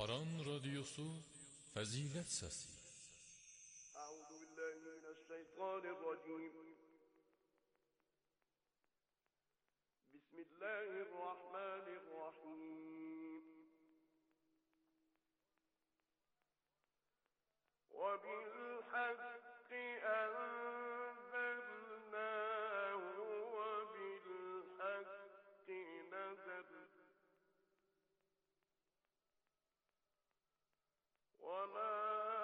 Aran Radyosu Fazilet Sesi. Euzu billahi mineşşeytanirracim. Bismillahirrahmanirrahim. Ve bil hakki enzelnahu ve bil hakki nazal. وَمَا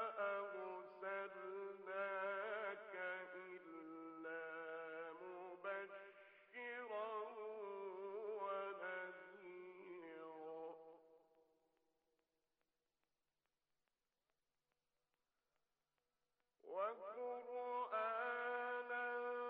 أَرْسَلْنَاكَ إِلَّا مُبَشِّرًا وَنَذِيرًا وَقُرْآنًا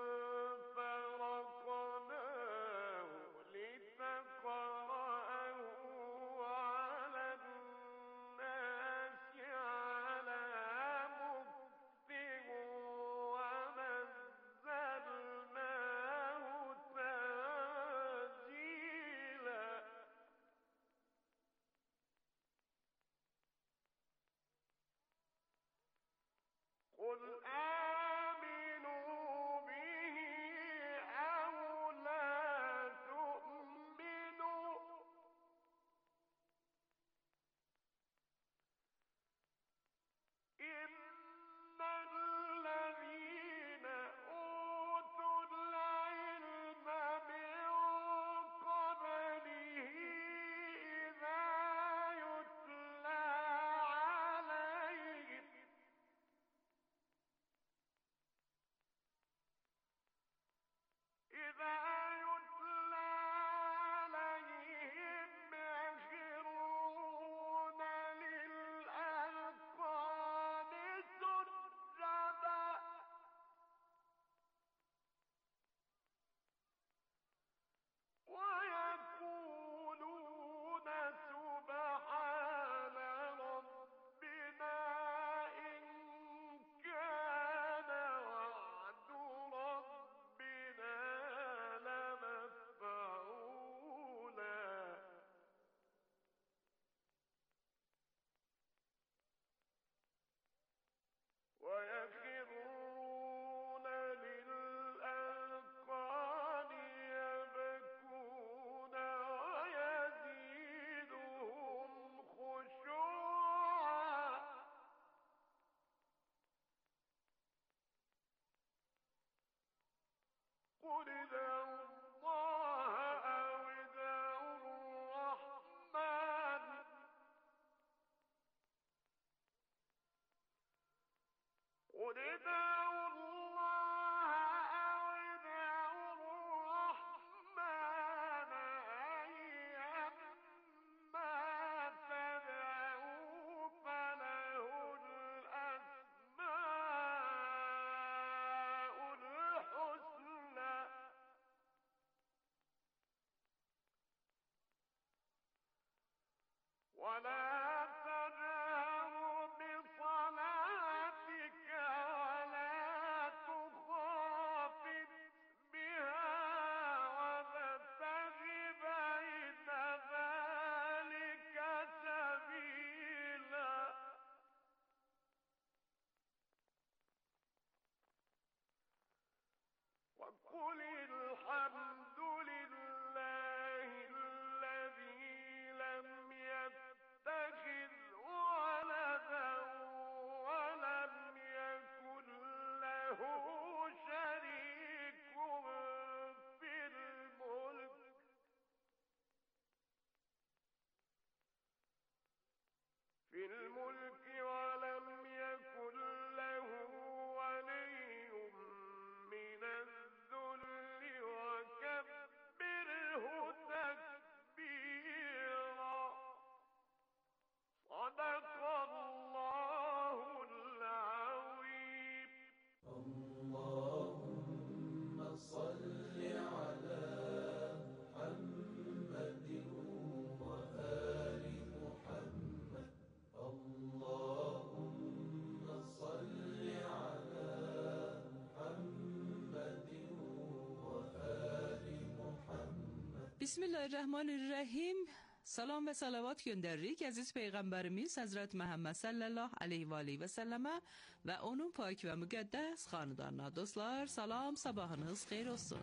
فَرَقْنَاهُ لِتَقْرَأَهُ عَلَى النَّاسِ عَلَى مُكْثٍ وَنَزَّلْنَاهُ تَنزِيلًا قُلْ آمِنُوا بِهِ أَوْ لَا تُؤْمِنُوا إِنَّ الَّذِينَ أُوتُوا الْعِلْمَ مِن قَبْلِهِ إِذَا يُتْلَى عَلَيْهِمْ يَخِرُّونَ لِلْأَذْقَانِ سُجَّدًا وَيَقُولُونَ سُبْحَانَ رَبِّنَا إِن كَانَ وَعْدُ رَبِّنَا لَمَفْعُولًا وَيَخِرُّونَ لِلْأَذْقَانِ يَبْكُونَ وَيَزِيدُهُمْ خُشُوعًا قُلِ ادْعُوا اللَّهَ أَوِ ادْعُوا الرَّحْمَٰنَ قُلِ ادْعُوا اللَّهَ أَوِ ادْعُوا الرَّحْمَٰنَ أَيًّمَّا تَدْعُوا فَلَهُ الْأَسْمَاءُ الْحُسْنَىٰ وَلَا تَجْهَرْ بِصَلَاتِكَ وَلَا تُخَافِتْ بِهَا وَابْتَغِ بَيْنَ ذَٰلِكَ سَبِيلًا وَقُلِ الْحَمْدُ لِلَّهِ الَّذِي لَمْ يَتَّخِذْ وَلَدًا وَلَمْ يَكُن لَّهُ شَرِيكٌ في الملك وَلَمْ يَكُن لَّهُ وَلِيٌّ مِّنَ الذُّلِّ وَكَبِّرْهُ تَكْبِيرًا صدق الله العظيم. اللهم صل على محمد وآل محمد. اللهم صل على محمد وآل محمد. بسم الله الرحمن الرحیم. Salam və salavat göndəririk əziz Peyğəmbərimiz Həzrət Məhəmməd sallallahu aleyhi və aleyhi və səlləmə və onun pak və müqəddəs xanədanına. Dostlar, salam, sabahınız xeyir olsun.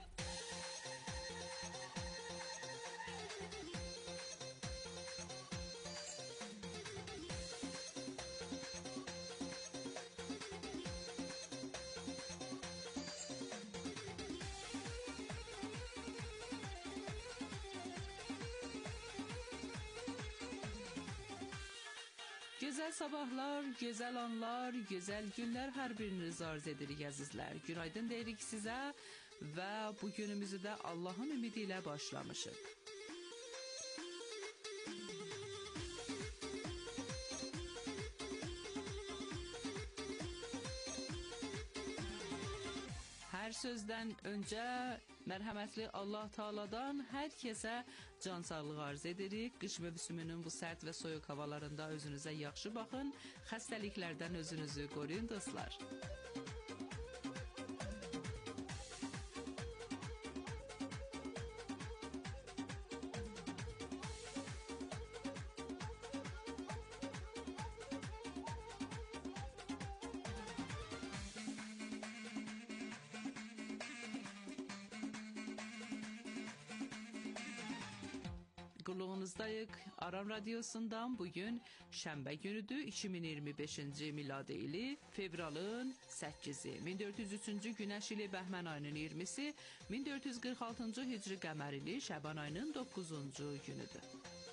Gözəl sabahlar, gözəl anlar, gözəl günlər hər biriniz arz edirik əzizlər. Günaydın deyirik sizə və bu günümüzü də Allahın ümidi ilə başlamışıq. Hər sözdən öncə mərhəmətli Allah Taala'dan hər kəsə can sağlığı arz edirik. Qış mövsümünün bu sərt və soyuq havalarında özünüzə yaxşı baxın. Xəstəliklərdən özünüzü qoruyun dostlar. Qulluğunuzdayıq. Aran Radyosu'ndan bugün şənbə günüdür. 2025-ci miladi ili fevralın 8-i. 1403-cü günəş ili Bəhmən ayının 20-si, 1446-cı hicri qəmər ili Şəban ayının 9-cu günüdür.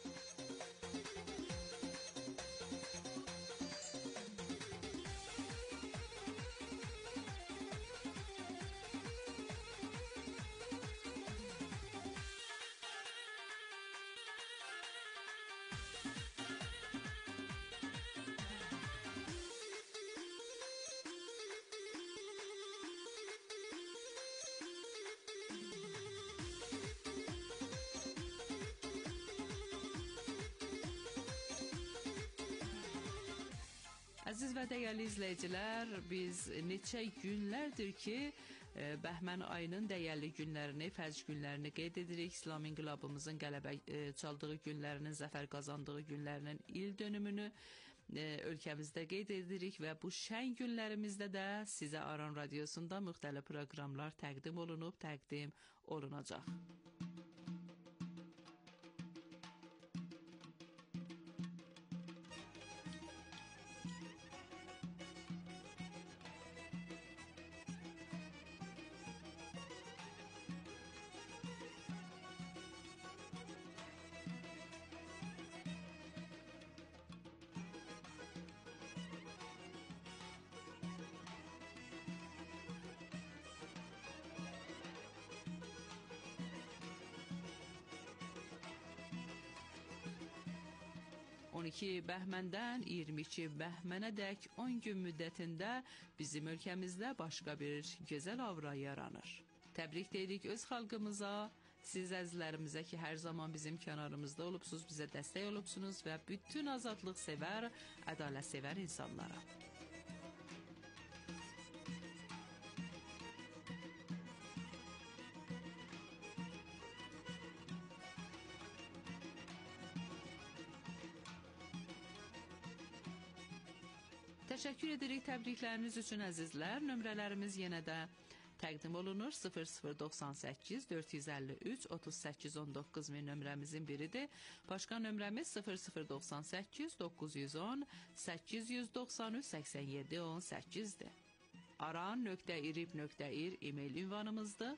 Əziz və dəyərli izləyicilər, biz neçə günlərdir ki, Bəhmən ayının dəyərli günlərini, fərz günlərini qeyd edirik. İslam inqilabımızın qələbə çaldığı günlərinin, zəfər qazandığı günlərinin il dönümünü ölkəmizdə qeyd edirik və bu şən günlərimizdə də sizə Aran Radyosu'nda müxtəlif proqramlar təqdim olunacaq. 12 Bəhməndən 22 Bəhmənədək 10 gün müddətində bizim ölkəmizdə başqa bir gözəl avra yaranır. Təbrik deyirik öz xalqımıza, siz əzizlərimizə ki, hər zaman bizim kənarımızda olubsunuz, bizə dəstək olubsunuz və bütün azadlıq sevər, ədalət sevər insanlara. Təşəkkür edirik təbrikləriniz üçün əzizlər. Nömrələrimiz yenə də təqdim olunur. 0098 453 38 19 min nömrəmizin biridir. Başqa nömrəmiz 0098 910 893 87 18-dir. aran.irib.ir e-mail ünvanımızdır.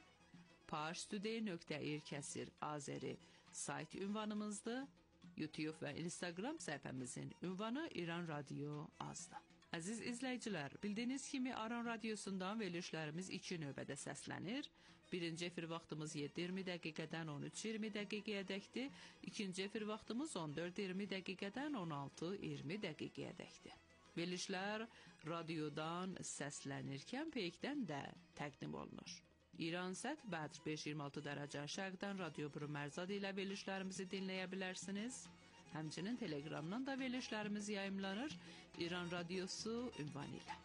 parstoday.ir/azeri sayt ünvanımızdır. YouTube və Instagram səhifəmizin ünvanı İran Radyo azdır. Əziz izləyicilər, bildiyiniz kimi Aran Radyosu'ndan verilişlərimiz 2 növbədə səslənir. Birinci efir vaxtımız 7:20 dəqiqədən 13:20 dəqiqəyədəkdir. İkinci efir vaxtımız 14:20 dəqiqədən 16:20 dəqiqəyədəkdir. Verilişlər radiodan səslənirkən peykdən də təqdim olunur. İran Sət Bədr 526 dərəcə şərqdən Radio Brümərzad ilə verilişlərimizi dinləyə bilərsiniz. Həmçinin Telegramdan da verilişlərimiz yayımlanır. İran Radyosu ünvanı ilə.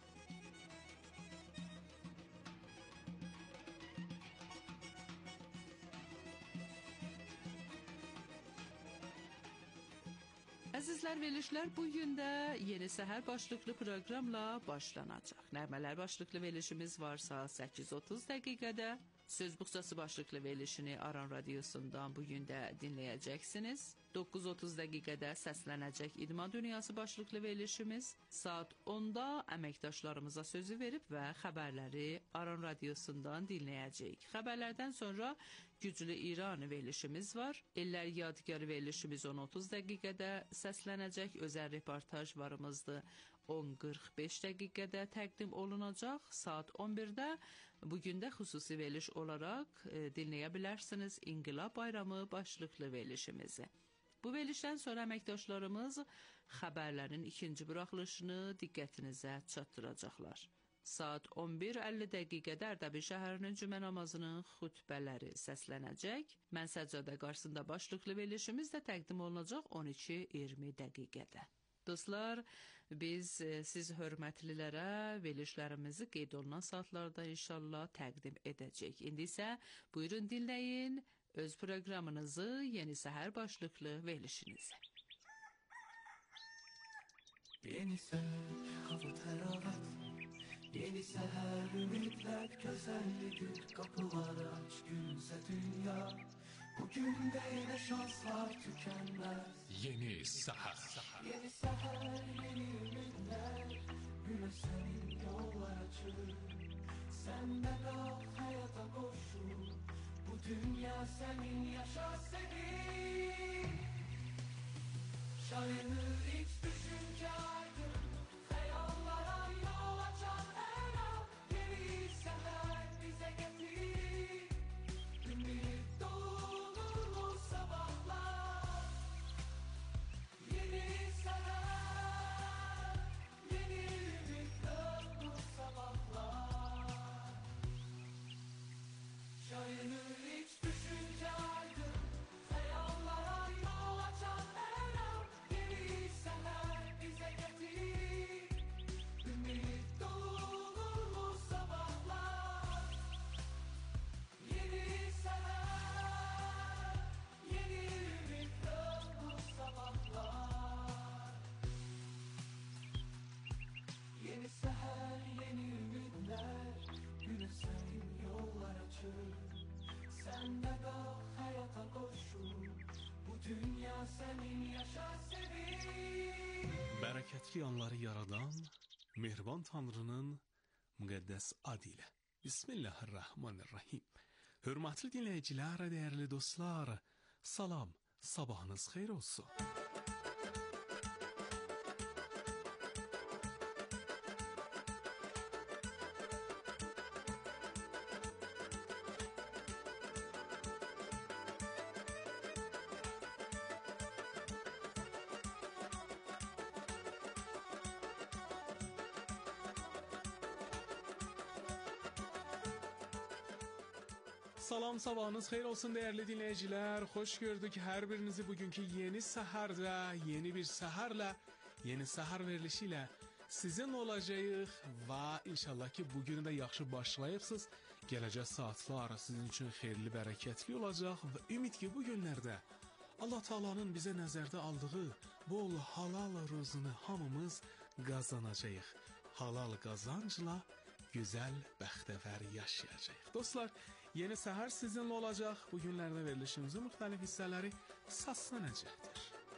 Əzizlər, verilişlər bu gün də Yeni Səhər başlıqlı proqramla başlanacaq. Nəğmələr başlıqlı verilişimiz var saat 8:30 dəqiqədə. Söz buxçası başlıqlı verilişini Aran Radiosundan bu gün də dinləyəcəksiniz. 9:30 dəqiqədə səslənəcək İdman Dünyası başlıqlı verilişimiz. Saat 10-da əməkdaşlarımıza sözü verib və xəbərləri Aran Radiosundan dinləyəcəyik. Xəbərlərdən sonra Güclü İran verilişimiz var. Ellər Yadigarı verilişimiz 10:30 dəqiqədə səslənəcək. Özəl reportaj varımızdır. 10:45 dəqiqədə təqdim olunacaq. Saat 11-də bugün də xüsusi veriliş olaraq dinləyə bilərsiniz İnqilab Bayramı başlıqlı verilişimizi. Bu verilişdən sonra əməkdaşlarımız xəbərlərin ikinci buraxılışını diqqətinizə çatdıracaqlar. Saat 11:50 dəqiqədə Ərdəbil şəhərinin cümə namazının xutbələri səslənəcək. Mən Səccadə qarşısında başlıqlı verilişimiz də təqdim olunacaq 12:20 dəqiqədə. Dostlar, biz siz hörmətlilərə verilişlərimizi qeyd olunan saatlarda inşallah təqdim edəcək. İndi isə buyurun dinləyin öz proqramınızı Yeni Səhər başlıqlı verilişinizi. Yeni sönük hava təravət, yeni səhər ümidlər, gözəlli gün, qapılar aç, gülsə dünya. Bugün də yenə şanslar tükənməz. Yeni Səhər. Yeni səhər, yeni ümidlər, günə sənin yollar açır. Səndə qal, həyata qoşul, bu dünya sənin, yaşa senin. Şayanır iç düşüncə aydın, xəyallara yol açan hər an. Yeni səhər bizə gətir, ümid dolu sabahlar. Yeni səhər, yeni ümid dolu sabahlar. Şayanır iç düşüncə aydın, xəyallara yol açan hər an. Yeni səhər bizə gətir, ümid dolu sabahlar. Yeni səhər, yeni ümid dolu sabahlar. Yeni səhər, yeni ümidlər, günə sənin yollar açır. Səndə qal, həyata qoşul, bu dünya sənin, yaşa sevin. Bərəkətli anları yaradan Mehriban Tanrının müqəddəs adı ilə. Bismillahirrahmanirrahim. Hörmətli dinləyicilər, dəyərli dostlar, salam, sabahınız xeyir olsun. Salam, sabahınız xeyir olsun değerli dinleyiciler. Hoş gördük her birinizi bugünkü yeni səhərdə, yeni bir səhərlə, yeni səhər verilişiyle sizin olacağıq və inşallah ki bugünü də yaxşı başlayıbsınız. Gələcək saatlar sizin üçün xeyirli, bərəkətli olacaq və ümid ki bu günlərdə Allah Taala'nın bizə nəzərdə aldığı bol halal ruzunu hamımız qazanacağıq. Halal qazancla güzel, bəxtəvər yaşayacağıq. Dostlar, yeni səhər sizinlə olacaq. Bu günlərdə verilişimizin müxtəlif hissələri səslənəcəkdir.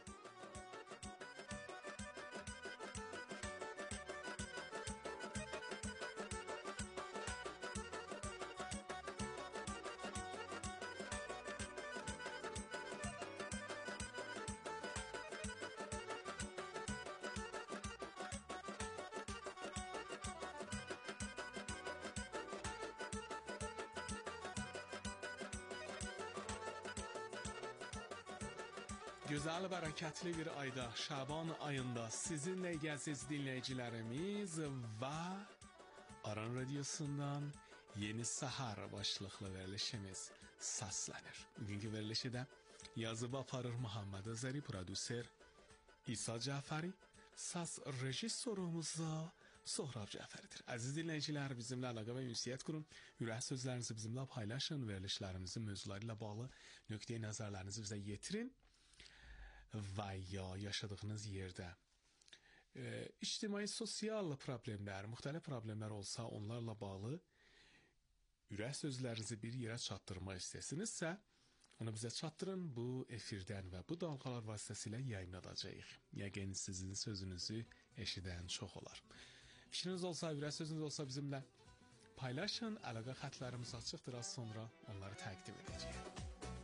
Güzel, bərəkətli bir ayda, Şaban ayında sizinlə əziz dinləyicilərimiz və Aran Radiosundan Yeni Səhər başlıqlı verilişimiz səslənir. Bugünkü verilişi də yazıb aparır Muhammed Azəri, prodüser İsa Cəfəri, səs rejissorumuzda Sohrab Cəfəridir. Əziz dinləyicilər, bizimlə əlaqə və ünsiyyət qurun. Ürək sözlərinizi bizimlə paylaşın, verilişlərimizin mövzuları ilə bağlı nöqteyi nəzərlərinizi bizə yetirin. və ya yaşadığınız yerdə ictimai sosial problemlər, müxtəlif problemlər olsa, onlarla bağlı ürək sözlərinizi bir yerə çatdırmaq istəsinizsə, onu bizə çatdırın, bu efirdən və bu dalğalar vasitəsilə yayınladacağıq. Yəqin sizin sözünüzü eşidən çox olar. Fikriniz olsa, ürək sözünüz olsa bizimlə paylaşın. Əlaqə xətlərimiz açıqdır, az sonra onları təqdim edəcəyik.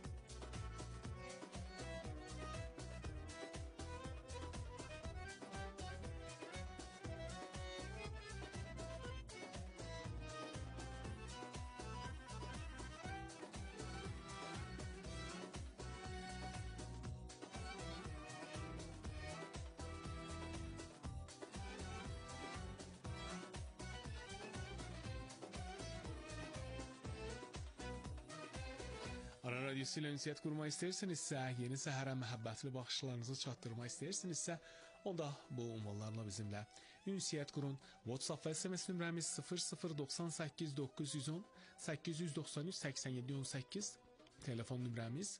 Aran Radyosu ilə ünsiyyət qurmaq istəyirsinizsə, yeni səhərə məhəbbətli baxışlarınızı çatdırmaq istəyirsinizsə, onda bu ünvanlarla bizimlə ünsiyyət qurun. WhatsApp və SMS nömrəmiz 0098 910 893 87 18, telefon nömrəmiz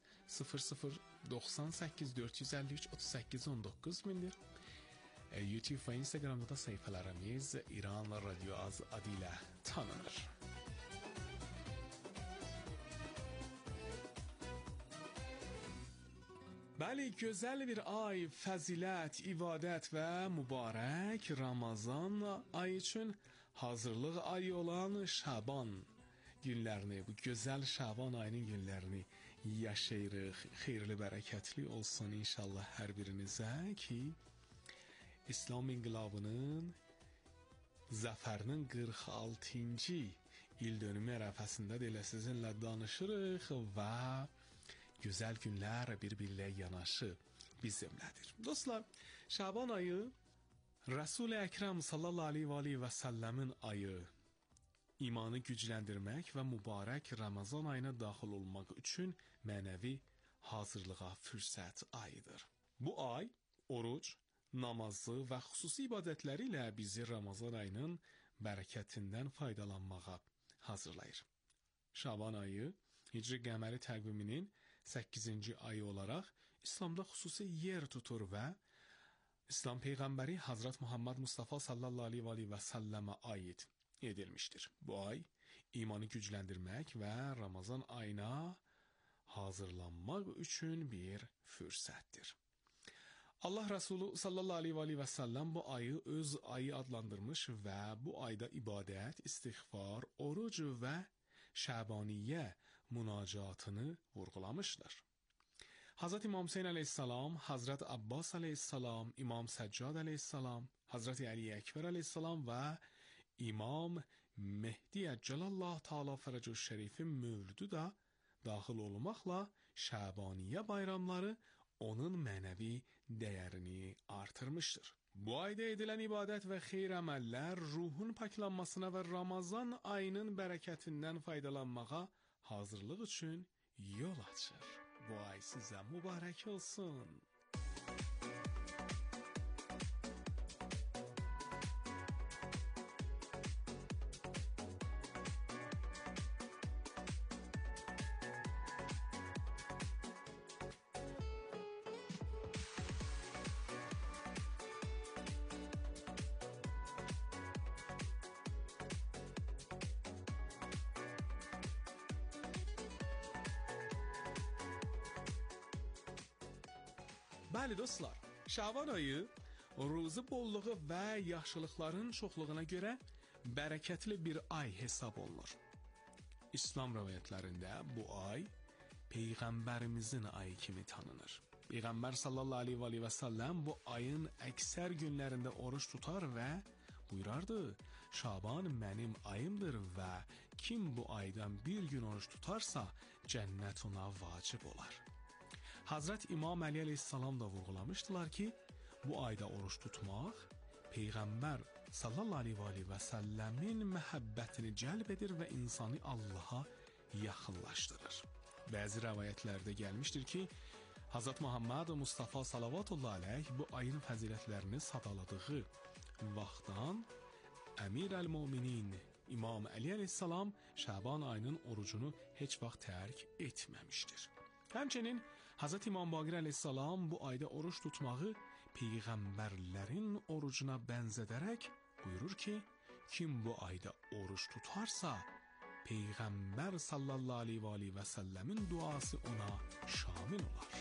0098 453 38 19 mindir. YouTube və Instagramda da səhifələrimiz İran Radyo Az adı ilə tanınır. Bəli, gözəl bir ay, fəzilət, ibadət və mübarək Ramazan ayı üçün hazırlıq ayı olan Şaban günlərini, bu gözəl Şaban ayının günlərini yaşayırıq. Xeyirli, bərəkətli olsun inşallah hər birinizə ki, İslam inqilabının zəfərinin 46-cı il dönümü ərəfəsində də elə sizinlə danışırıq və gözəl günlər bir-birlə yanaşı bizimlədir. Dostlar, Şaban ayı Resul-i Əkrəm sallallahu aleyhi və səlləmin ayı, imanı gücləndirmək və mübarək Ramazan ayına daxil olmaq üçün mənəvi hazırlığa fürsət ayıdır. Bu ay oruc, namazı və xüsusi ibadətləri ilə bizi Ramazan ayının bərəkətindən faydalanmağa hazırlayır. Şaban ayı Hicri qəməri təqviminin 8-ci ayı olaraq İslamda xüsusi yer tutur və İslam Peyğəmbəri Hazret Muhammed Mustafa sallallahu aleyhi və səlləmə aid edilmişdir. Bu ay imanı gücləndirmək və Ramazan ayına hazırlanmaq üçün bir fürsətdir. Allah Resulü sallallahu aleyhi və səlləm bu ayı öz ayı adlandırmış və bu ayda ibadət, istiğfar, oruc və Şabaniyyə münacatını vurgulamışlar. Hazret İmam Hüseyin aleyhisselam, Hazret Abbas aleyhisselam, İmam Səccad aleyhisselam, Hazret Ali Ekber aleyhisselam və İmam Mehdi Əcəlallah Teala Fərəcü Şərifin mövlüdü də daxil olmaqla Şabaniyyə bayramları onun mənəvi dəyərini artırmışdır. Bu ayda edilən ibadət və xeyir əməllər ruhun paklanmasına və Ramazan ayının bərəkətindən faydalanmağa hazırlıq üçün yol açır. Bu ay sizə mübarək olsun. Bəli dostlar, Şaban ayı ruzu bolluğu və yaxşılıqların çoxluğuna görə bərəkətli bir ay hesab olunur. İslam rəvayətlərində bu ay Peyğəmbərimizin ayı kimi tanınır. Peyğəmbər sallallahu aleyhi və səlləm bu ayın əksər günlərində oruç tutar və buyurardı, Şaban mənim ayımdır və kim bu aydan bir gün oruç tutarsa cənnət ona vacib olar. Hazret İmam Ali aleyhisselam da vurgulamıştılar ki, bu ayda oruç tutmaq Peyğəmbər sallallahu aleyhi və səlləmin məhəbbətini cəlb edir və insanı Allaha yaxınlaşdırır. Bəzi rəvayətlərdə gəlmişdir ki, Hazret Muhammed Mustafa sallallahu aleyh bu ayın fəzilətlərini sadaladığı vaxtdan Əmir əl-Müminin İmam Ali aleyhisselam Şaban ayının orucunu heç vaxt tərk etməmişdir. Həmçinin Hz. İmam Baqir əleyhissalam bu ayda oruç tutmağı peyğəmbərlərin orucuna bənzədərək buyurur ki, kim bu ayda oruç tutarsa, Peyğəmbər sallallahu aleyhi və səlləmin duası ona şamil olar.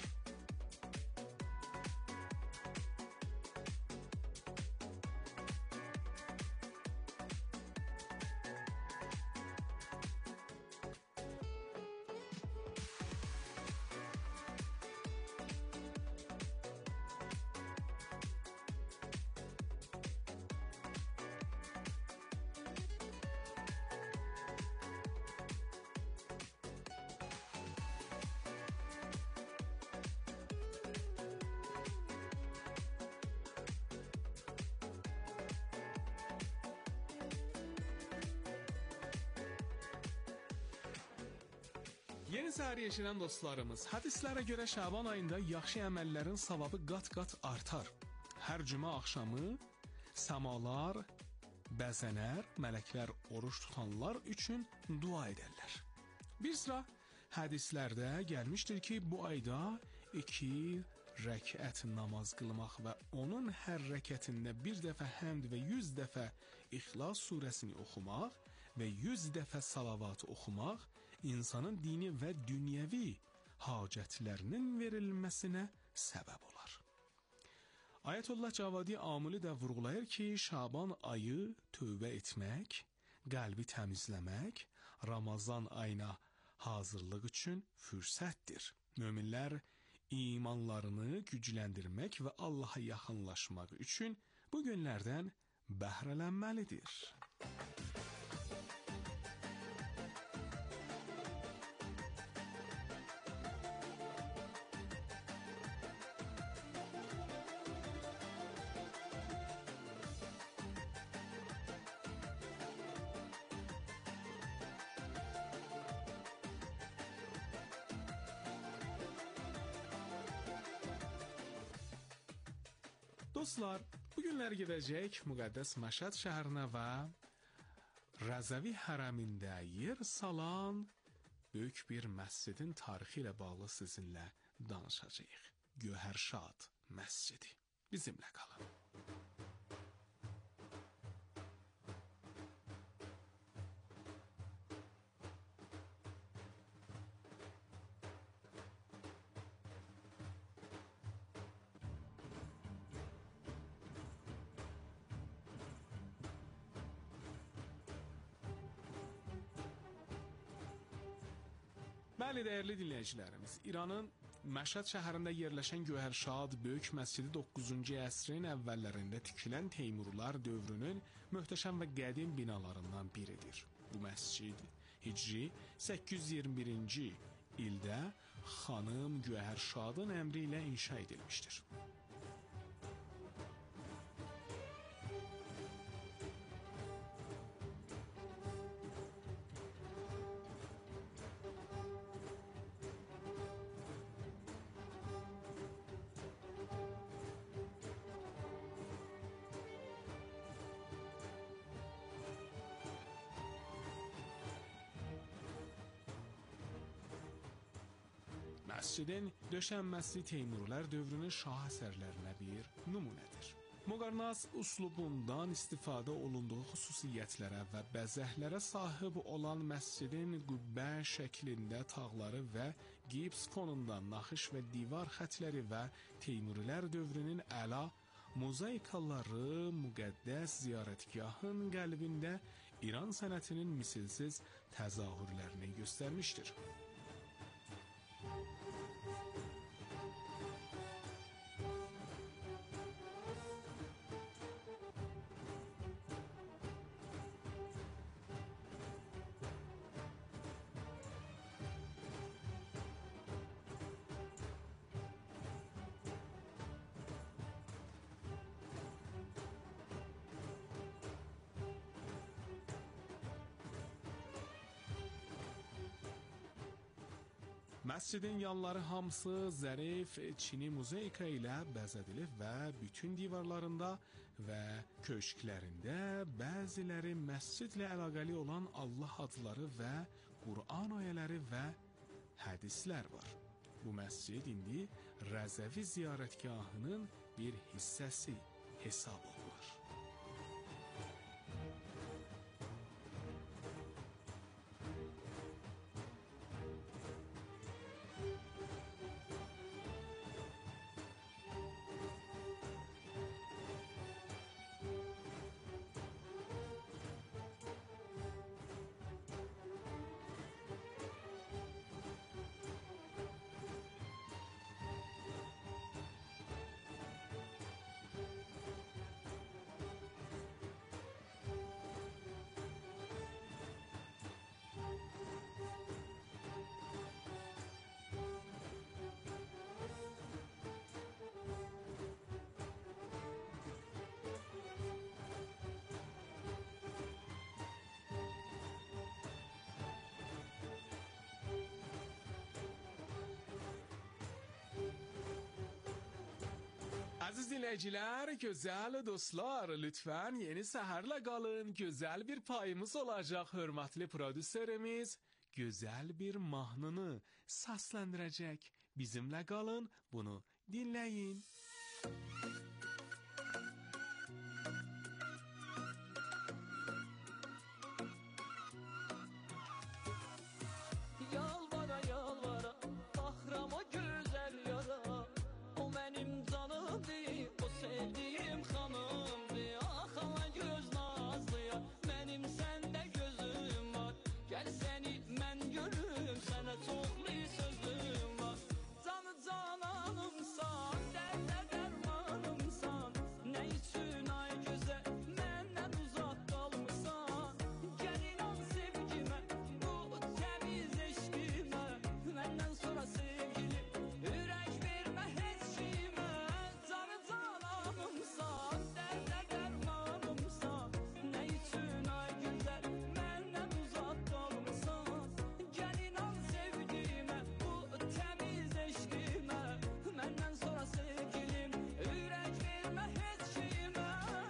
Yeni səhər eşidən dostlarımız, hədislərə görə Şaban ayında yaxşı əməllərin savabı qat-qat artar. Hər cümə axşamı səmalar, bəzənər, mələklər oruç tutanlar üçün dua edərlər. Bir sıra hədislərdə gəlmişdir ki, bu ayda 2 rəkət namaz qılmaq və onun hər rəkətində bir dəfə həmd və 100 dəfə İxlas surəsini oxumaq və 100 dəfə salavat oxumaq insanın dini və dünyəvi hacətlərinin verilməsinə səbəb olar. Ayətullah Cavadi Amili də vurğulayır ki, Şaban ayı tövbə etmək, qəlbi təmizləmək, Ramazan ayına hazırlıq üçün fürsətdir. Möminlər imanlarını gücləndirmək və Allaha yaxınlaşmaq üçün bu günlərdən bəhrələnməlidir. Dostlar, bu günlər gedəcək müqəddəs Məşhəd şəhərinə və Rəzəvi hərəmində yer salan böyük bir məscidin tarixi ilə bağlı sizinlə danışacağıq. Gövhərşad məscidi. Bizimlə qalın. Bəli, dəyərli dinləyicilərimiz, İranın Məşhəd şəhərində yerləşən Gövhərşad böyük məscidi 9-cu əsrin əvvəllərində tikilən Teymurlar dövrünün möhtəşəm və qədim binalarından biridir. Bu məscid Hicri 821-ci ildə xanım Gövhərşadın əmri ilə inşa edilmişdir. Məscidin döşənməsi Teymurlər dövrünün şah əsərlərinə bir nümunədir. Moqarnaz üslubundan istifadə olunduğu xüsusiyyətlərə və bəzəklərə sahib olan məscidin qübbə şəklində tağları və gips fonundan naxış və divar xətləri və Teymurilər dövrünün əla mozaikaları müqəddəs ziyarətgahın qəlbində İran sənətinin misilsiz təzahürlərini göstərmişdir. Məscidin yanları hamısı zərif çini mozaika ilə bəzədilib və bütün divarlarında və köşklərində bəziləri məscidlə əlaqəli olan Allah adları və Quran ayələri və hədislər var. Bu məscid indi Rəzəvi ziyarətgahının bir hissəsi hesab olunur. Aziz dinleyiciler, güzel dostlar, lütfen yeni seherle kalın. Güzel bir payımız olacak. Hürmetli prodüserimiz güzel bir mahnını seslendirecek. Bizimle kalın, bunu dinleyin. Yalvara yalvara Bahram o güzel yara O benim canımdı O sevdiğim hanımdı Ah hala göz nazlıya Benim sende gözüm var Gel seni ben görüm Sana çoklu sözüm var Canı cananımsan Derde dermanımsan Ne için ay güzel Menden uzak kalmışsan Gel inan sevgime Bu temiz eşkime Benden sonra sevgilim Yürek verme hiç şeyime Canı cananımsan Derde dermanımsan Ne için ay güzel Benden uzak kalmışsan Gel inan sevgime Bu temiz eşkime Benden sonra sevgilim Yürek verme hiç şeyime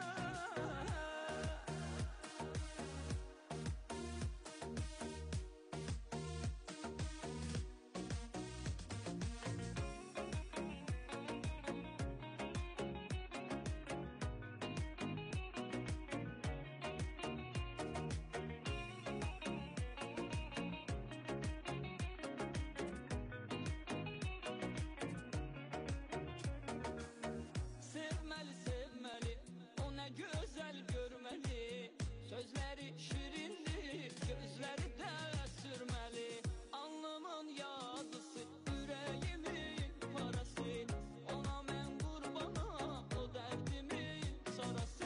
Sevmeli sevmeli O ne güzel görmeli Sözleri şirindir Gözleri de sürmeli Alnımın yazısı Yüreğimin parası Ona ben kurbana O derdimin sarası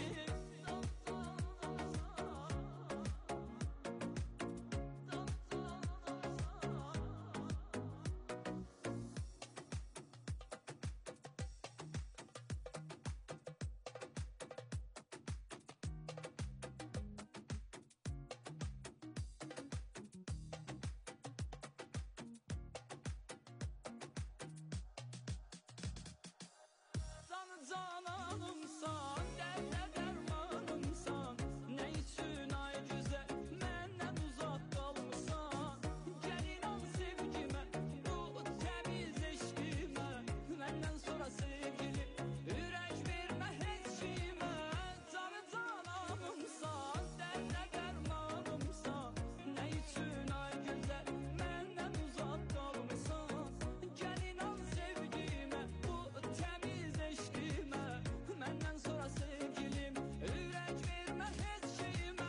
Canı cananımsan Derde dermanımsan Ne için ay güzel Menden uzak kalmışsan Gel inan sevgime Bu temiz eşkime Benden sonra sevgilim Yürek verme hiç şeyime Canı cananımsan Derde dermanımsan Ne için ay güzel Menden uzak kalmışsan Gel inan sevgime Bu temiz eşkime Benden sonra sevgilim Yürek verme hiç şeyime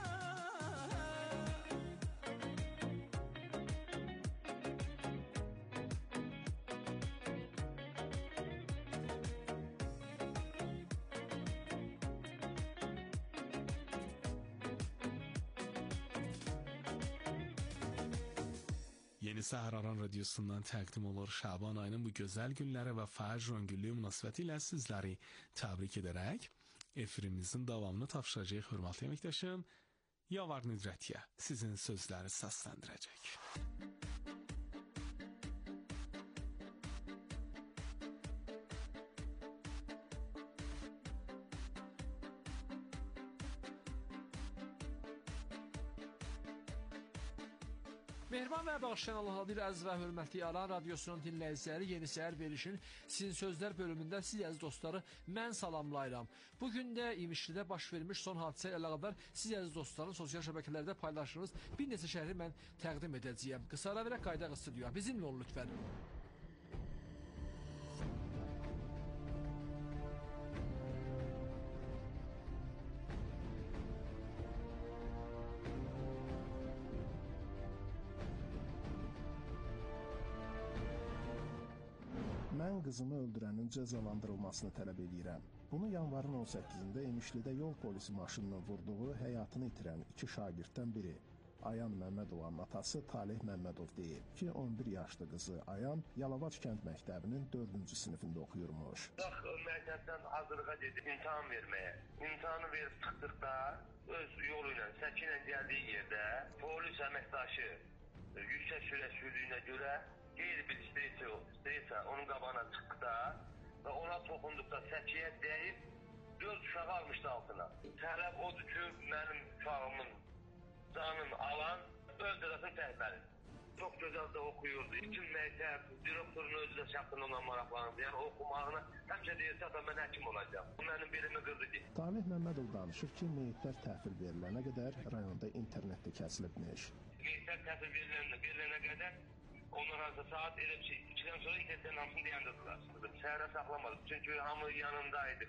Yeni Səhər Aran Radyosu'ndan təqdim olur. Şaban ayının bu gözəl günləri və fəcr öngürlüyü münasibəti ilə sizləri təbrik edərək efirimizin davamını tapşıracaq hörmətli əməkdaşım Yavar Nidrətiyə sizin sözləri səsləndirəcək. Mehriban və bağışlayan Allah adı ilə əziz və hörmətli Aran Radiosunun dinləyiciləri, Yeni Səhər verilişinin Sizin Sözlər bölümündə siz əziz dostları mən salamlayıram. Bugün də İmişlidə baş vermiş son hadisə ilə əlaqədar siz əziz dostların sosial şəbəkələrdə paylaşdığınız bir neçə şəhəri mən təqdim edəcəyəm. Qısa ara verək, qayıdaq studiyaya. Bizimlə olun lütfən. Mən qızımı öldürənin cəzalandırılmasını tələb edirəm. Bunu yanvarın 18-də İmişlidə yol polisi maşınının vurduğu, həyatını itirən 2 şagirddən biri Ayan Məmmədovanın atası Talih Məmmədov deyib ki, 11 yaşlı qızı Ayan Yalavac kənd məktəbinin 4-cü sinifində oxuyurmuş. Məktəbdən hazırlığa gedib imtahan verməyə. İmtahanı verib çıxdıqda öz yolu ilə, səki ilə gəldiyi yerdə polis əməkdaşı yüksək sürət sürdüyünə görə qeyri-bir onun qabağına çıxdıqda və ona toxunduqda səkiyə dəyib 4 uşağı almışdı altına. Tələb odur ki, mənim uşağımın canını alan öz dədəsini təhbəli. Çox gözəl də oxuyurdu. Bütün məktəb, direktorun özü də şəxsən ona maraqlanırdı. Yəni oxumağına həmişə deyirsə, mən həkim olacağım. Bu mənim birimi qızı deyil. Talih Məmmədov danışır ki, meyitlər təhvil verilənə qədər rayonda internetdə kəsilibmiş. Meyitlər təhvil verilənə qədər onlar arasında saat elə bir şey, 2-dən sonra internetlərin hamısını dayandırdılar. Səhərə saxlamadım, çünki hamı yanındaydı.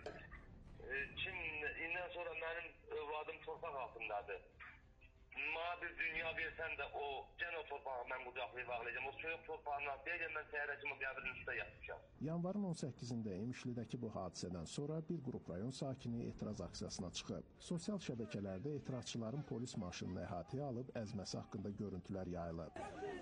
İndən sonra mənim övladım torpaq altındadır. Mənə bir dünya versən də o, gən o torpağı mən qucaqlayıb ağlayacağım. O soyuq torpağın altında mən səhərə kimi qəbrin üstə yatmışam. Yanvarın 18-də İmişlidəki bu hadisədən sonra bir qrup rayon sakini etiraz aksiyasına çıxıb. Sosial şəbəkələrdə etirazçıların polis maşınını əhatəyə alıb əzməsi haqqında görüntülər yayılıb.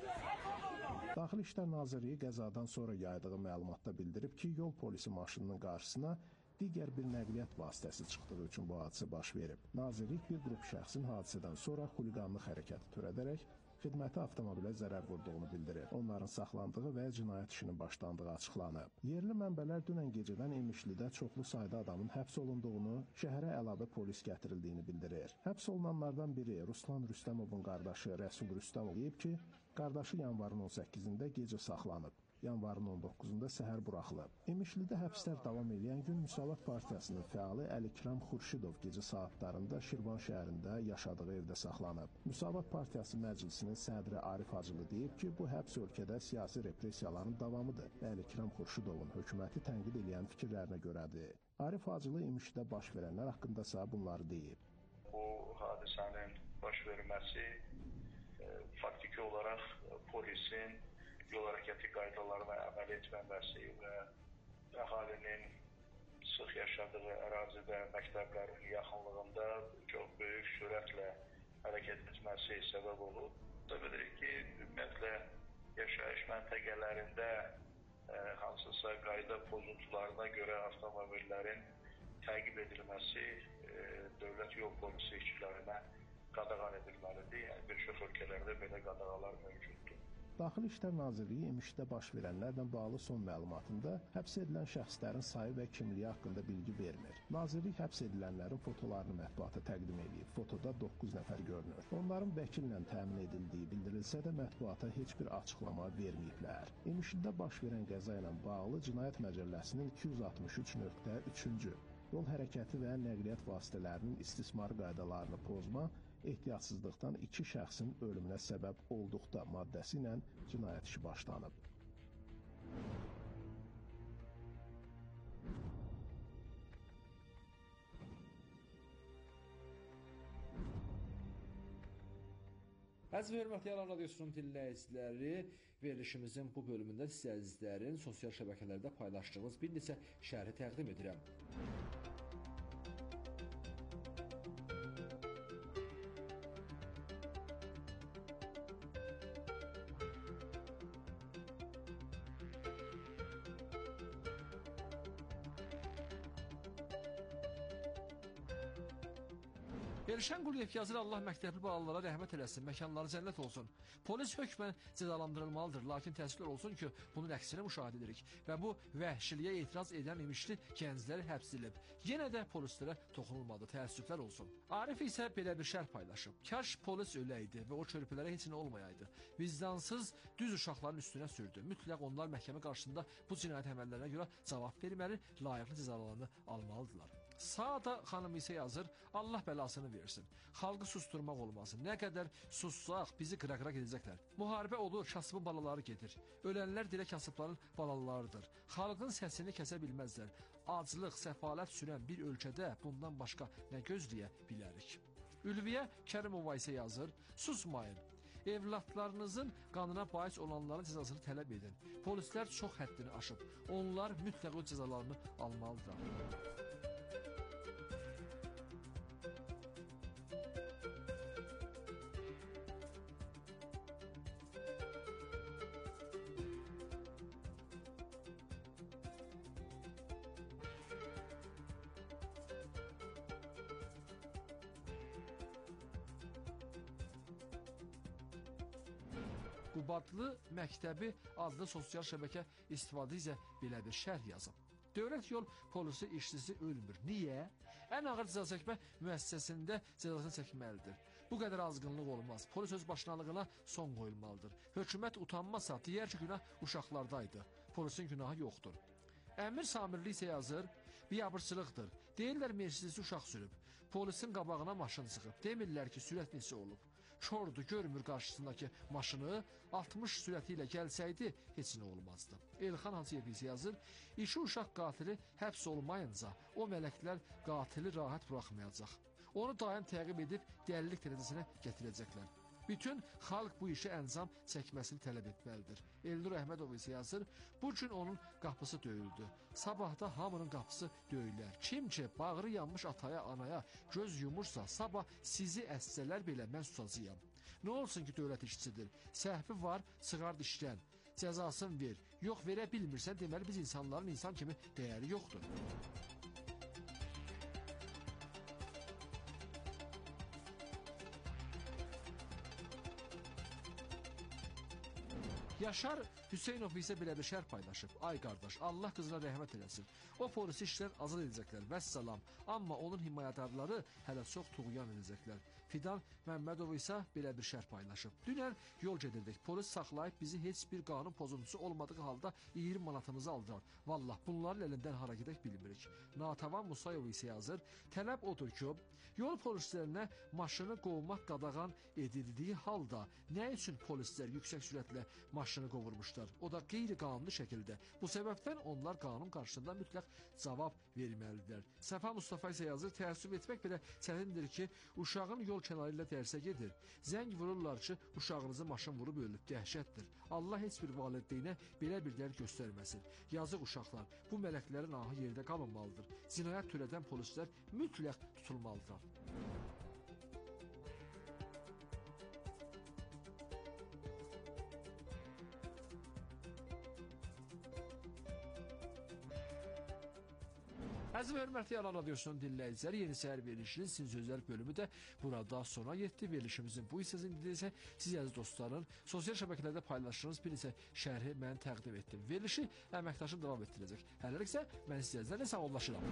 Daxili İşlər Nazirliyi qəzadan sonra yaydığı məlumatda bildirib ki, yol polisi maşınının qarşısına digər bir nəqliyyat vasitəsi çıxdığı üçün bu hadisə baş verib. Nazirlik bir qrup şəxsin hadisədən sonra xuliqanlıq hərəkəti törədərək xidməti avtomobilə zərər vurduğunu bildirir. Onların saxlandığı və cinayət işinin başlandığı açıqlanıb. Yerli mənbələr dünən gecədən İmişlidə çoxlu sayda adamın həbs olunduğunu, şəhərə əlavə polis gətirildiyini bildirir. Həbs olunanlardan biri Ruslan Rüstəmovun qardaşı Rəsul Rüstəmov deyib ki, qardaşı yanvarın 18-də gecə saxlanıb. Yanvarın 19-da səhər buraxılıb. İmişlidə həbslər davam edən gün Müsavat Partiyasının fəalı Əlikram Xurşidov gecə saatlarında Şirvan şəhərində yaşadığı evdə saxlanıb. Müsavat Partiyası Məclisinin sədri Arif Hacılı deyib ki, bu həbs ölkədə siyasi repressiyaların davamıdır. Əlikram Xurşidovun hökuməti tənqid edən fikirlərinə görədir. Arif Hacılı İmişlidə baş verənlər haqqındasa bunları deyib. Bu hadisənin baş verməsi faktiki olaraq polisin yol hərəkəti qaydalarına əməl etməməsi və əhalinin sıx yaşadığı ərazidə məktəblərin yaxınlığında çox böyük sürətlə hərəkət etməsi səbəb olub. Bilirik ki, ümumiyyətlə yaşayış məntəqələrində hansısa qayda pozuntularına görə avtomobillərin təqib edilməsi dövlət yol polisi işçilərinə qadağan edilməlidir. Yəni bir çox ölkələrdə belə qadağalar mövcuddur. Daxili İşlər Nazirliyi İmişlidə baş verənlərlə bağlı son məlumatında həbs edilən şəxslərin sayı və kimliyi haqqında bilgi vermir. Nazirlik həbs edilənlərin fotolarını mətbuata təqdim edib. Fotoda 9 nəfər görünür. Onların vəkillə təmin edildiyi bildirilsə də mətbuata heç bir açıqlama verməyiblər. İmişlidə baş verən qəza ilə bağlı Cinayət Məcəlləsinin 263.3-cü yol hərəkəti və nəqliyyat vasitələrinin istismar qaydalarını pozma, ehtiyatsızlıqdan 2 şəxsin ölümünə səbəb olduqda maddəsi ilə cinayət işi başlanıb. Əziz və hörmətli Aran Radiosunun dinləyiciləri, verilişimizin bu bölümündə sizlərin sosial şəbəkələrdə paylaşdığınız bir neçə şəhəri təqdim edirəm. Elşən Quliyev yazır, Allah məktəbli balalara rəhmət eləsin, məkanları cənnət olsun. Polis hökmən cəzalandırılmalıdır, lakin təəssüflər olsun ki, bunun əksini müşahidə edirik və bu vəhşiliyə etiraz edən imişli gəncləri həbs edilib. Yenə də polislərə toxunulmadı, təəssüflər olsun. Arif isə belə bir şərh paylaşıb. Kaş polis öləydi və o körpülərə heç nə olmayaydı. Vicdansız düz uşaqların üstünə sürdü. Mütləq onlar məhkəmə qarşısında bu cinayət əməllərinə görə cavab verməli, layiqli cəzalarını almalıdırlar. Saada xanım isə yazır, Allah bəlasını versin. Xalqı susturmaq olmasın. Nə qədər sussaq bizi qıra-qıra gedəcəklər. Müharibə olur, kasıbın balaları gedir. Ölənlər dilə kasıbların balalarıdır. Xalqın səsini kəsə bilməzlər. Aclıq, səfalət sürən bir ölkədə bundan başqa nə gözləyə bilərik? Ülviyə Kərimova isə yazır, susmayın. Evlatlarınızın qanına bais olanların cəzasını tələb edin. Polislər çox həddini aşıb. Onlar mütləq o cəzalarını almalıdırlar. Qubadlı məktəbi adlı sosial şəbəkə istifadə ilə belə bir şərh yazıb. Dövlət yol polisi işçisi ölmür. Niyə? Ən ağır cəza çəkmə müəssisəsində cəzasını çəkməlidir. Bu qədər azğınlıq olmaz. Polis öz başınalığına son qoyulmalıdır. Hökumət utanmasa, deyər ki, günah uşaqlardaydı. Polisin günahı yoxdur. Əmir Samirli isə yazır, biabırçılıqdır. Deyirlər Mercedesi uşaq sürüb. Polisin qabağına maşın çıxıb. Demirlər ki, sürət neçə olub. Kordur, görmür qarşısındakı maşını, 60 sürəti ilə gəlsəydi, heç nə olmazdı. Elxan Hacıyev isə yazır, işi uşaq qatili həbs olmayınca, o mələklər qatili rahat buraxmayacaq. Onu daim təqib edib dəlilik dərəcəsinə gətirəcəklər. Bütün xalq bu işi əncam çəkməsini tələb etməlidir. Elnur Əhmədov isə yazır, bu gün onun qapısı döyüldü. Sabahda hamının qapısı döyülər. Kim ki, bağrı yanmış ataya, anaya göz yumursa, sabah sizi əssələr belə mən susacağam. Nə olsun ki, dövlət işçisidir. Səhvi var, çıxar dişdən. Cəzasını ver. Yox, verə bilmirsən, deməli biz insanların insan kimi dəyəri yoxdur. Yaşar Hüseynov isə belə bir şərh paylaşıb. Ay qardaş, Allah qızına rəhmət eləsin. O polisi işlər azad edəcəklər, vəssalam. Amma onun himayədarları hələ çox tuğyan edəcəklər. Fidan Məmmədov isə belə bir şərh paylaşıb. Dünən yol gedirdik. Polis saxlayıb bizi heç bir qanun pozuntusu olmadığı halda 20 manatımızı aldılar. Vallah, bunların əlindən hara gedək bilmirik. Natavan Musayov isə yazır. Tələb odur ki, yol polislərinə maşını qovmaq qadağan edildiyi halda nə üçün polislər yüksək sürətlə maşını qovurmuşlar? O da qeyri-qanuni şəkildə. Bu səbəbdən onlar qanun qarşısında mütləq cavab verməlidirlər. Səfa Mustafa isə yazır, təəssüf etmək belə çətindir ki, uşağın yol kənarı ilə dərsə gedir. Zəng vururlar ki, uşağınızı maşın vurub ölüb, dəhşətdir. Allah heç bir valideynə belə bir dərd göstərməsin. Yazıq uşaqlar, bu mələklərin ahı yerdə qalınmalıdır. Cinayət törədən polislər mütləq tutulmalıdır. Əziz və hörmətli Alan Radiosunun dinləyiciləri, Yeni Səhər verilişinin Sizin Sözlər bölümü də burada sona yetdi. Verilişimizin bu hissəsində isə siz əziz dostların sosial şəbəkələrdə paylaşdığınız bir neçə şərhi mən təqdim etdim. Verilişi əməkdaşım davam etdirəcək. Hələlik isə mən sizlərlə sağollaşıram.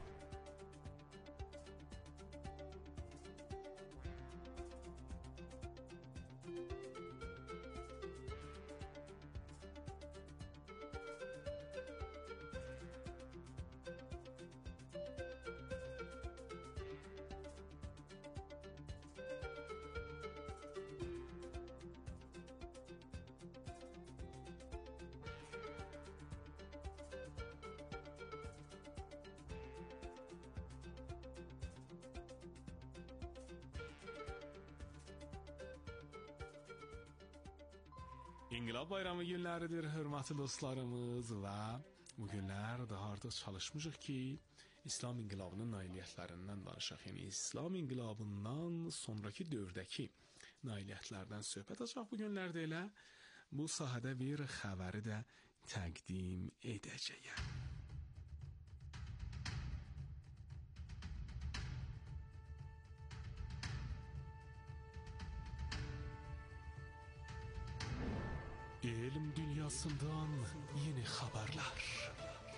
İnqilab bayramı günləridir, hörmətli dostlarımız və bu günlər daha artıq çalışmışıq ki, İslam inqilabının nailiyyətlərindən danışaq. Yəni, İslam inqilabından sonraki dövrdəki nailiyyətlərdən söhbət açaq bu günlərdə elə. Bu sahədə bir xəbəri də təqdim edəcəyəm. Elm dünyasından yeni haberler.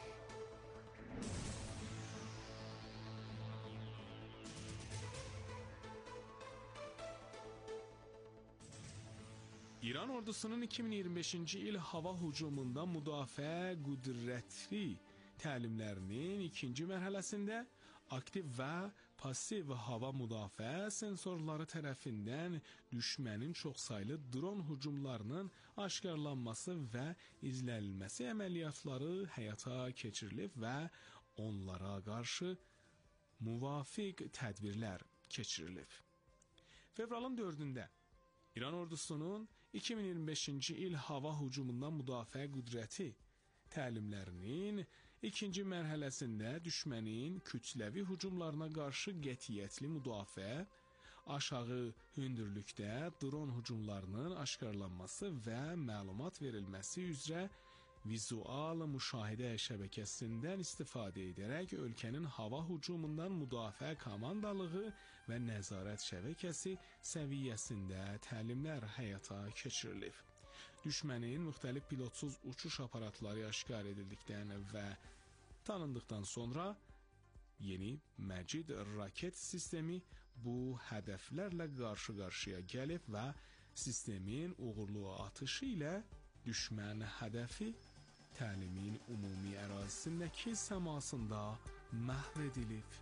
İran ordusunun 2025-ci il hava hücumunda müdafiə qüdrətli təlimlərinin ikinci mərhələsində aktiv və pasiv hava müdafiə sensorları tərəfindən düşmənin çoxsaylı dron hücumlarının aşkarlanması və izlənilməsi əməliyyatları həyata keçirilib və onlara qarşı müvafiq tədbirlər keçirilib. Fevralın 4-də İran ordusunun 2025-ci il hava hücumundan müdafiə qüdrəti təlimlərinin ikinci mərhələsində düşmənin kütləvi hücumlarına qarşı qətiyyətli müdafiə, aşağı hündürlükdə dron hücumlarının aşkarlanması və məlumat verilməsi üzrə vizual müşahidə şəbəkəsindən istifadə edərək ölkənin hava hücumundan müdafiə komandalığı və nəzarət şəbəkəsi səviyyəsində təlimlər həyata keçirilib. Düşmənin müxtəlif pilotsuz uçuş aparatları aşkar edildikdən və tanındıqdan sonra yeni Məcid raket sistemi bu hədəflərlə qarşı-qarşıya gəlib və sistemin uğurlu atışı ilə düşmən hədəfi təlimin ümumi ərazisindəki səmasında məhv edilib.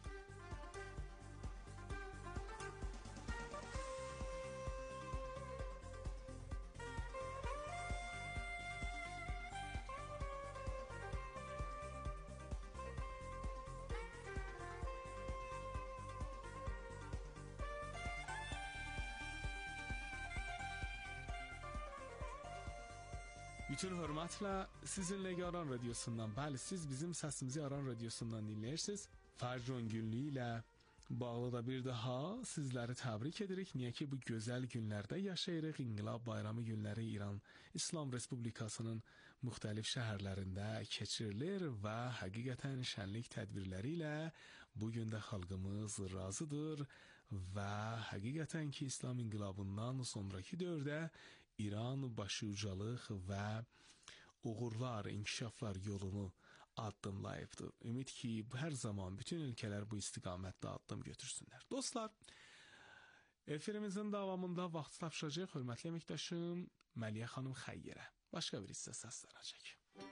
Bütün hörmətlə sizinlə Aran Radiosundan, bəli siz bizim səsimizi Aran Radiosundan dinləyirsiniz. Fərcon günlüyü ilə bağlı da bir daha sizləri təbrik edirik. Niyə ki bu gözəl günlərdə yaşayırıq. İnqilab Bayramı günləri İran İslam Respublikasının müxtəlif şəhərlərində keçirilir və həqiqətən şənlik tədbirləri ilə bugün də xalqımız razıdır və həqiqətən ki İslam inqilabından sonraki dövrdə İran başucalıq və uğurlar, inkişaflar yolunu addımlayıbdır. Ümid ki, hər zaman bütün ölkələr bu istiqamətdə addım götürsünlər. Dostlar, efirimizin davamında vaxt tapışacaq. Hörmətli əməkdaşım Məliyə xanım Xəyyərə başqa bir hissə səslənəcək.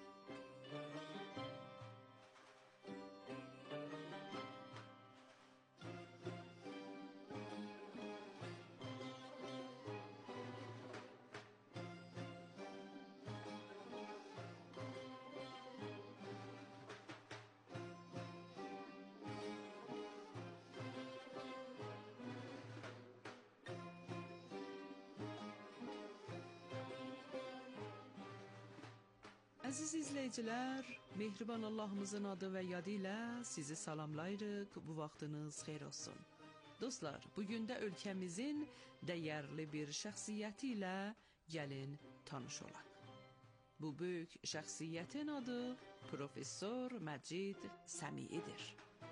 Əziz izləyicilər, mehriban Allahımızın adı və yadı ilə sizi salamlayırıq, bu vaxtınız xeyir olsun. Dostlar, bugün də ölkəmizin dəyərli bir şəxsiyyəti ilə gəlin tanış olaq. Bu böyük şəxsiyyətin adı Professor Məcid Səmiidir.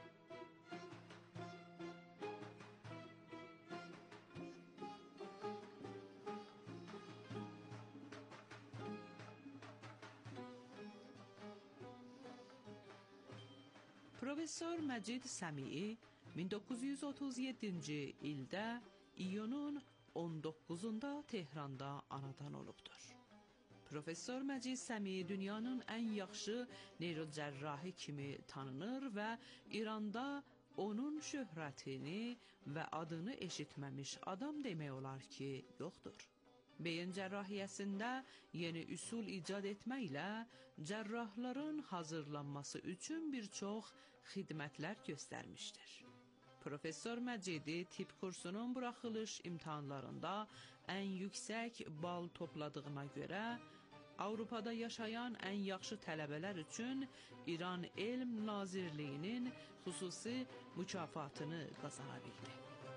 Professor Məcid Səmii 1937-ci ildə iyunun 19-unda Tehranda anadan olubdur. Professor Məcid Səmii dünyanın ən yaxşı neyrocərrahi kimi tanınır və İranda onun şöhrətini və adını eşitməmiş adam demək olar ki, yoxdur. Beyin cərrahiyyəsində yeni üsul icad etməklə cərrahların hazırlanması üçün bir çox xidmətlər göstərmişdir. Professor Məcidi tibb kursunun buraxılış imtahanlarında ən yüksək bal topladığına görə Avropada yaşayan ən yaxşı tələbələr üçün İran Elm Nazirliyinin xüsusi mükafatını qazana bildi.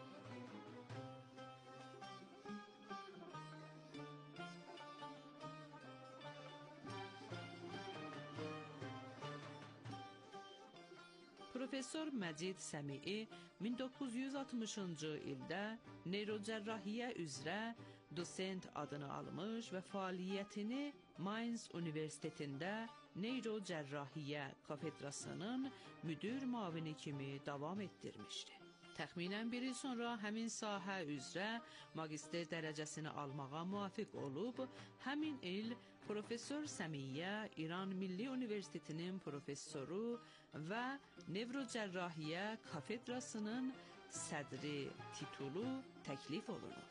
Professor Məcid Səmii 1960-cı ildə neyrocərrahiyyə üzrə Dosent adını almış və fəaliyyətini Mainz Universitetində Neyrocərrahiyyə kafedrasının müdür müavini kimi davam etdirmişdi. Təxminən bir il sonra həmin sahə üzrə magistr dərəcəsini almağa müvafiq olub, həmin il Professor Səmiyyə İran Milli Universitetinin professoru və Nevrocərrahiyyə kafedrasının sədri titulu təklif olunur.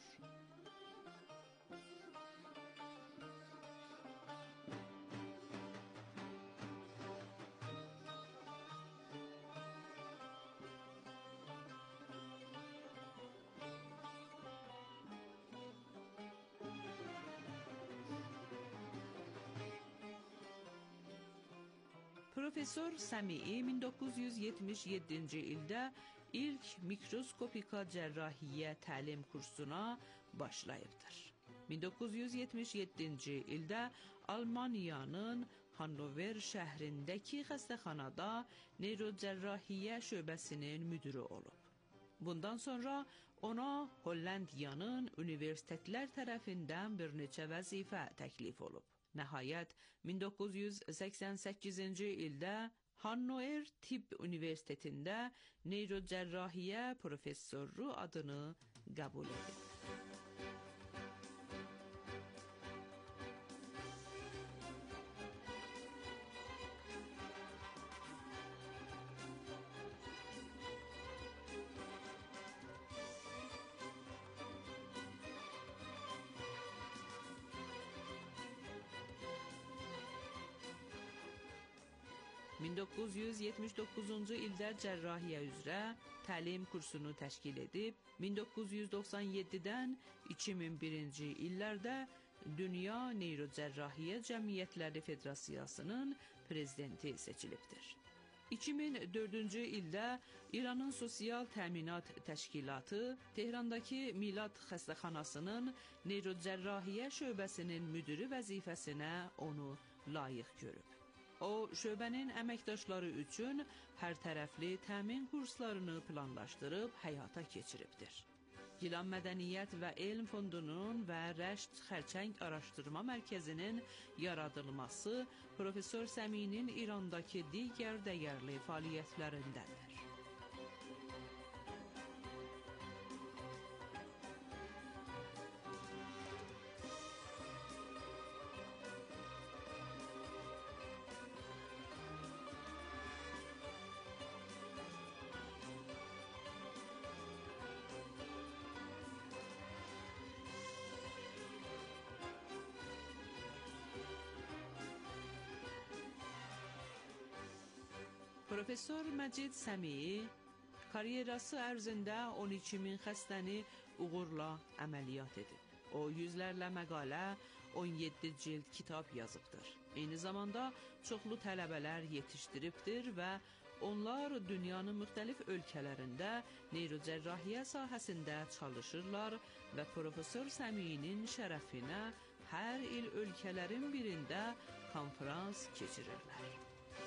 Professor Səmii 1977-ci ildə ilk mikroskopika cərrahiyyə təlim kursuna başlayıbdır. 1977-ci ildə Almaniyanın Hannover şəhrindəki xəstəxanada neyrocərrahiyyə şöbəsinin müdürü olub. Bundan sonra ona Hollandiyanın universitetlər tərəfindən bir neçə vəzifə təklif olub. Nəhayət, 1988-ci ildə Hannover Tibb Universitetində neyrocərrahiyyə professoru adını qəbul edib. ...1979-cu ildə cərrahiyyə üzrə təlim kursunu təşkil edib, 1997-dən 2001-ci illərdə Dünya Neyrocərrahiyyə Cəmiyyətləri Federasiyasının prezidenti seçilibdir. 2004-cü ildə İranın Sosial Təminat Təşkilatı Tehrandakı Milad Xəstəxanasının neyrocərrahiyyə şöbəsinin müdürü vəzifəsinə onu layiq görüb. O, şöbənin əməkdaşları üçün hər tərəfli təmin kurslarını planlaşdırıb həyata keçiribdir. Gilan Mədəniyyət və Elm Fondunun və Rəşd Xərçəng Araşdırma Mərkəzinin yaradılması Professor Səminin İrandakı digər dəyərli fəaliyyətlərindəndir. Professor Məcid Səmii karyerası ərzində 12.000 xəstəni uğurla əməliyyat edib. O, yüzlərlə məqalə, 17 cild kitab yazıbdır. Eyni zamanda çoxlu tələbələr yetişdiribdir və onlar dünyanın müxtəlif ölkələrində neyrocərrahiyyə sahəsində çalışırlar və Professor Səmiinin şərəfinə hər il ölkələrin birində konferans keçirirlər.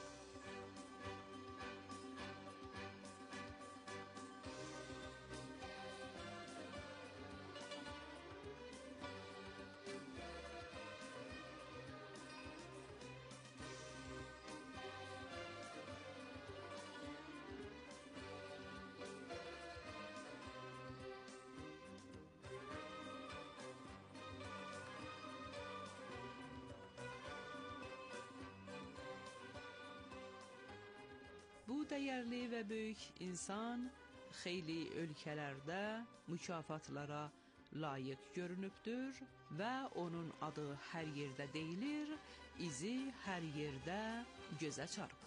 Bu dəyərli və böyük insan xeyli ölkələrdə mükafatlara layiq görünübdür və onun adı hər yerdə deyilir, izi hər yerdə gözə çarpır.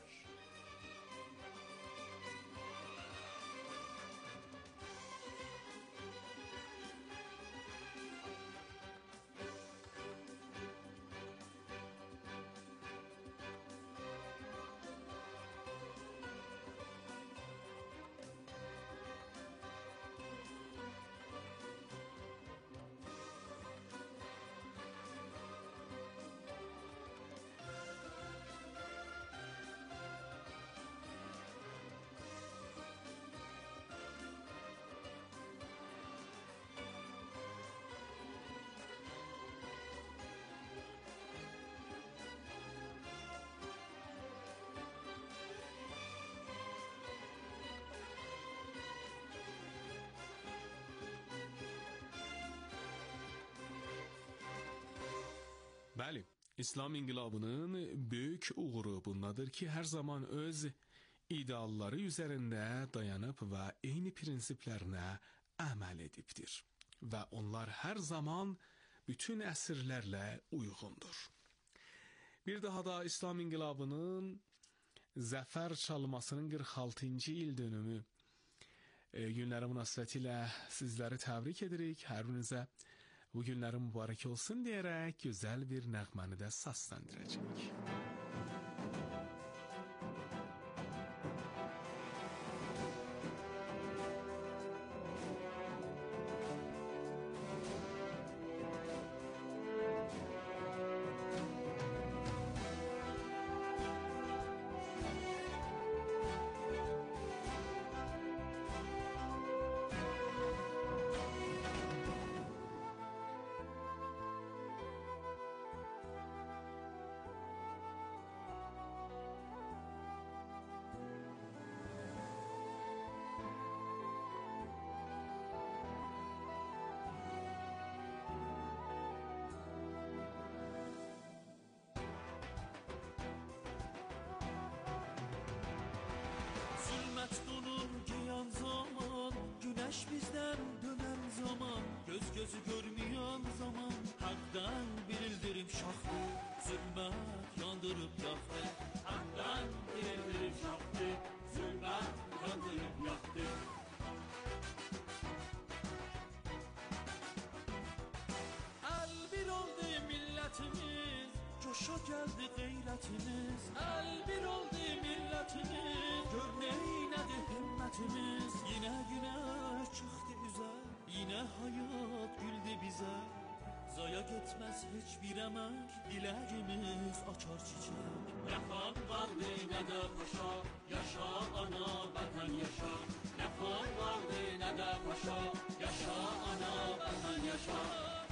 Bəli, İslam inqilabının böyük uğuru bundadır ki, hər zaman öz idealları üzərində dayanıb və eyni prinsiplərinə əməl edibdir. Və onlar hər zaman bütün əsrlərlə uyğundur. Bir daha da İslam inqilabının zəfər çalmasının 46-cı il dönümü günləri münasibətilə sizləri təbrik edirik. Hər birinizə bu günlərin mübarək olsun deyərək gözəl bir nəğməni də səsləndirəcəyik. Güneş bizden dönen zaman, göz gözü görmeyen zaman, haktan bildirim şahtı, zulmet yandırıp yaktı. Haktan bildirim şahtı, zulmet yandırıp yaktı. El bir oldu milletimiz, coşa geldi gayretimiz. El bir oldu milletimiz, gör neyledir himmetimiz. Yine güneş çıktı üze, yine hayat güldü bize. Zaya gitmez hiçbir emek, dileğimiz açar çiçek. Ne kan kaldı ne de paşa, yaşa ana vatan yaşa. Ne kan kaldı ne de paşa, yaşa ana vatan yaşa.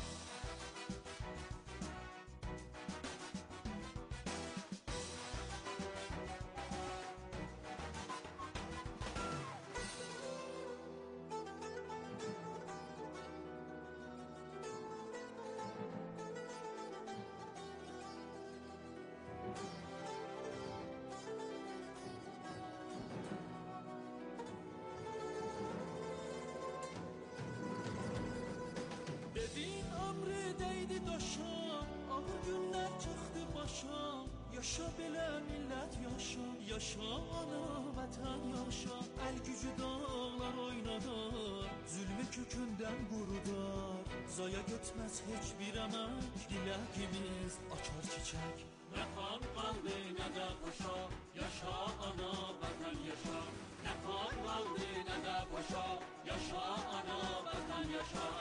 Dedin ömrü değdi daşa, ağır günler çıktı başa. Yaşa bile millet yaşa, yaşa ana vatan yaşa. El gücü dağlar oynadar, zulmü kökünden kurudar. Zaya gitmez hiçbir emek, dileğimiz açar çiçek. Ne kan kaldı ne de paşa, yaşa ana vatan yaşa. Ne kan kaldı ne de paşa, yaşa ana vatan yaşa.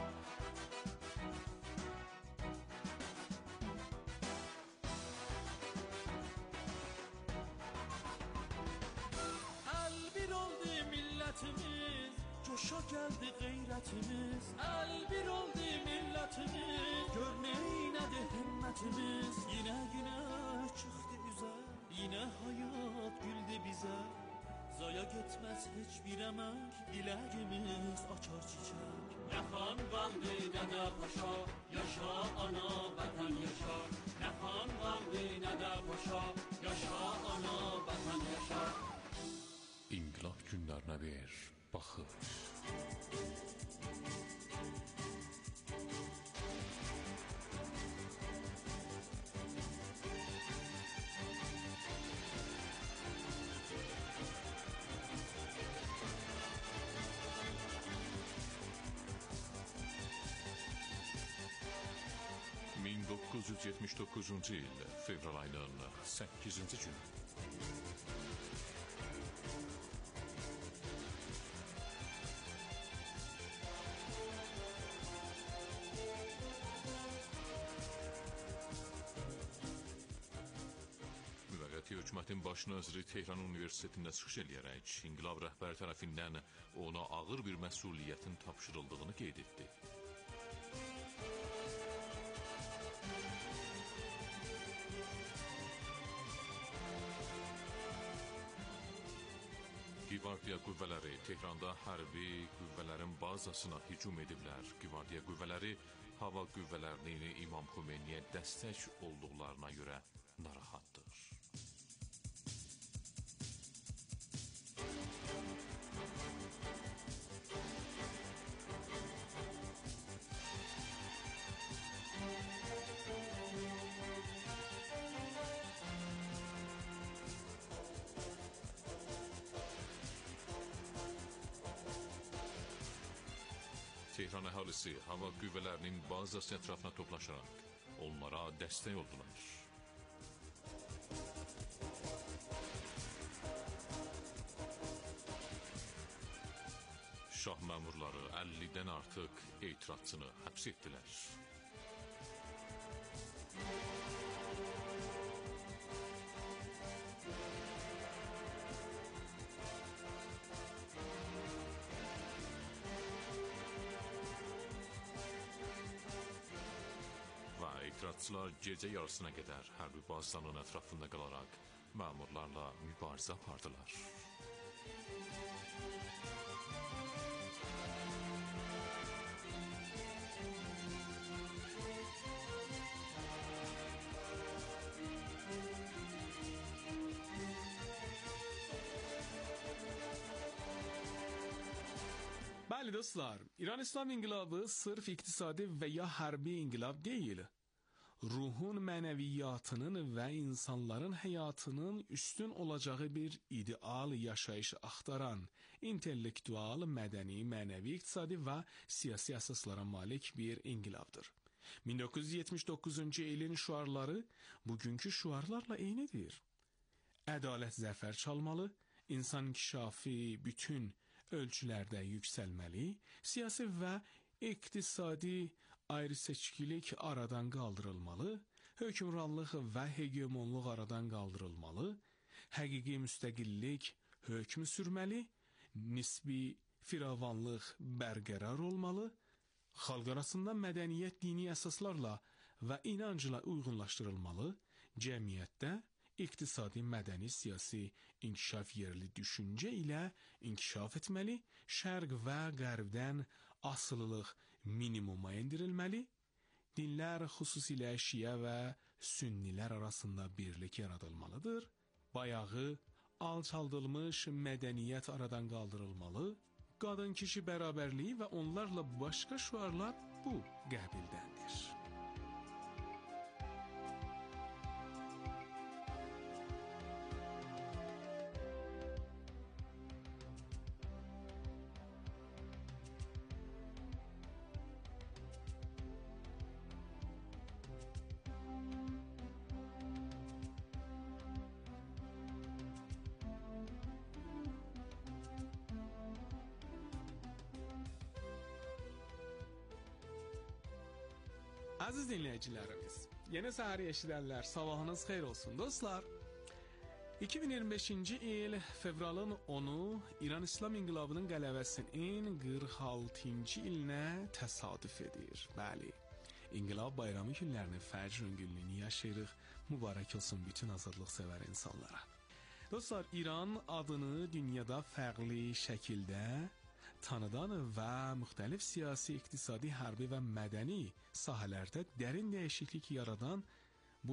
Coşa geldi gayretimiz, el bir oldu milletimiz. Gör neyledir himmetimiz. Yine güneş çıktı üze, yine hayat güldü bize. Zaya gitmez hiçbir emek, dileğimiz açar çiçek. Ne kan kaldı ne de paşa, yaşa ana vatan yaşa. Ne kan kaldı ne de paşa, yaşa ana vatan yaşa. İnqilab günlərinə bir baxış. ...1979-cu il fevral ayının 8-ci günü. Hökumətin baş naziri Tehran Universitetində çıxış eləyərək inqilab rəhbəri tərəfindən ona ağır bir məsuliyyətin tapşırıldığını qeyd etdi. Gvardiya qüvvələri Tehranda hərbi qüvvələrin bazasına hücum ediblər. Gvardiya qüvvələri hava qüvvələrinin İmam Xomeyniyə dəstək olduqlarına görə narahatdır. Tehran əhalisi hava qüvvələrinin bazasının ətrafına toplaşaraq onlara dəstək oldular. Şah məmurları 50-dən artıq etirazçını həbs etdilər. İtirazçılar gecə yarısına qədər hərbi bazanın ətrafında qalaraq məmurlarla mübarizə apardılar. Bəli dostlar, İran İslam İnqilabı sırf iktisadi və ya hərbi inqilab deyil. Ruhun mənəviyyatının və insanların həyatının üstün olacağı bir ideal yaşayış axtaran, intellektual, mədəni, mənəvi, iqtisadi və siyasi əsaslara malik bir inqilabdır. 1979-cu ilin şüarları bugünkü şüarlarla eynidir. Ədalət zəfər çalmalı, insan inkişafı bütün ölçülərdə yüksəlməli, siyasi və iqtisadi ayrı-seçkilik aradan qaldırılmalı, hökmranlıq və hegemonluq aradan qaldırılmalı, həqiqi müstəqillik hökm sürməli, nisbi firavanlıq bərqərar olmalı, xalq arasında mədəniyyət dini əsaslarla və inancla uyğunlaşdırılmalı, cəmiyyətdə iqtisadi, mədəni, siyasi inkişaf yerli düşüncə ilə inkişaf etməli, şərq və qərbdən asılılıq minimuma endirilməli, dinlər xüsusilə şiə və sünnilər arasında birlik yaradılmalıdır, bayağı alçaldılmış mədəniyyət aradan qaldırılmalı, qadın-kişi bərabərliyi və onlarla başqa şüarlar bu qəbildəndir. Aziz dinləyicilərimiz, yeni səhər eşidənlər, sabahınız xeyir olsun dostlar. 2025-ci il fevralın 10-u İran İslam İnqilabının qələbəsinin 46-cı ilinə təsadüf edir. Bəli, İnqilab bayramı günlərini fəcr günlüyünü yaşayırıq. Mübarək olsun bütün azadlıq sevər insanlara. Dostlar, İran adını dünyada fərqli şəkildə tanıdan və müxtəlif siyasi, iqtisadi, hərbi və mədəni sahələrdə dərin dəyişiklik yaradan